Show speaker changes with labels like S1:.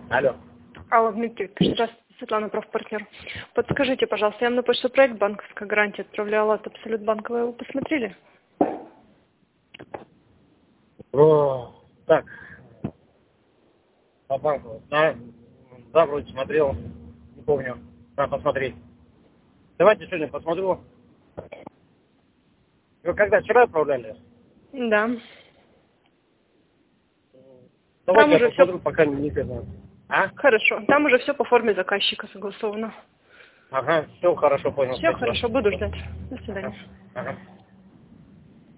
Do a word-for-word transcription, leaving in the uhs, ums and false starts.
S1: Алло.
S2: Алло, Дмитрий, здравствуйте, Светлана, профпартнер. Подскажите, пожалуйста, я вам на почту проект банковской гарантии отправляла от Абсолют Банк. Вы его посмотрели?
S1: О, так, по банку. Да, да, вроде смотрел, не помню. Надо посмотреть. Давайте сегодня посмотрю. Вы когда, вчера отправляли?
S2: Да. Там
S1: Давайте я
S2: уже все
S1: посмотрю, пока не видно. А?
S2: хорошо. Там уже все по форме заказчика согласовано.
S1: Ага, все хорошо, понял,
S2: Все
S1: спасибо.
S2: хорошо, буду ждать. До
S1: Ага.
S2: свидания.
S1: Ага.